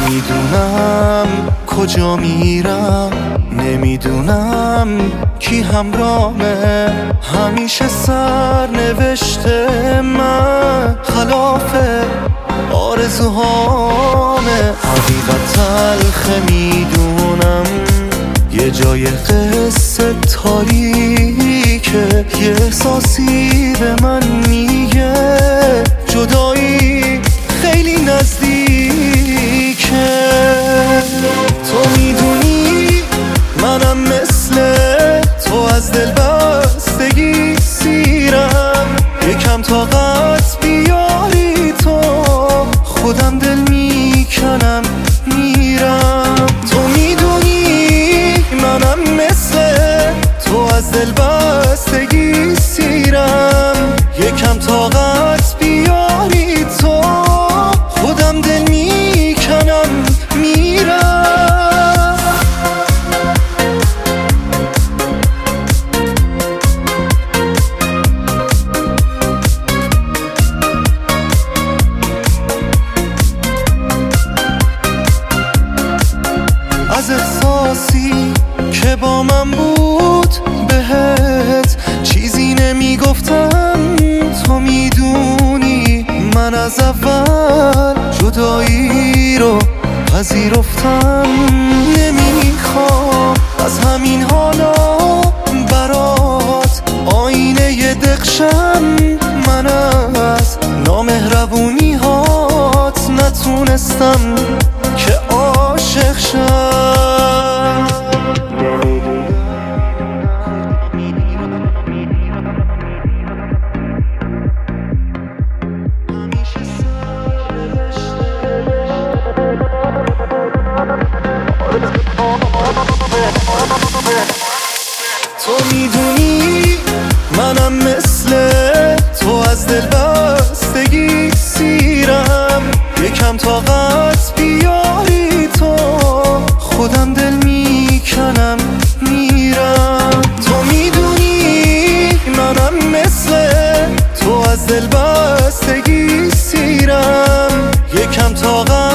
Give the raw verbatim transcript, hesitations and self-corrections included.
نمیدونم کجا میرم، نمیدونم کی همراهمه. همیشه سرنوشت من خلاف آرزوهامه. حقیقت تلخه میدونم، یه جای قصه تاریکه. یه احساسی به من میگه جدایی خیلی نزدیکه. تو میدونی منم مثل تو از دل بستگی سیرم. یکم طاقت بیاری تو، خودم دل میکنم میرم. تو میدونی منم مثل تو از دل بستگی سیرم. یکم طاقت بیاری تو، خودم دل میکنم میرم. از احساسی که با من بود بهت چیزی نمیگفتم. تو میدونی من از اول جدایی رو پذیرفتم. نمیخوام از همین حالا برات آینه ی دقشم. من از نامهربونی هات نتونستم که عاشق شم. تو میدونی منم مثل تو از دل بستگی سیرم. یکم طاقت بیاری تو، خودم دل میکنم میرم. تو میدونی منم مثل تو از دل بستگی سیرم. یکم طاقت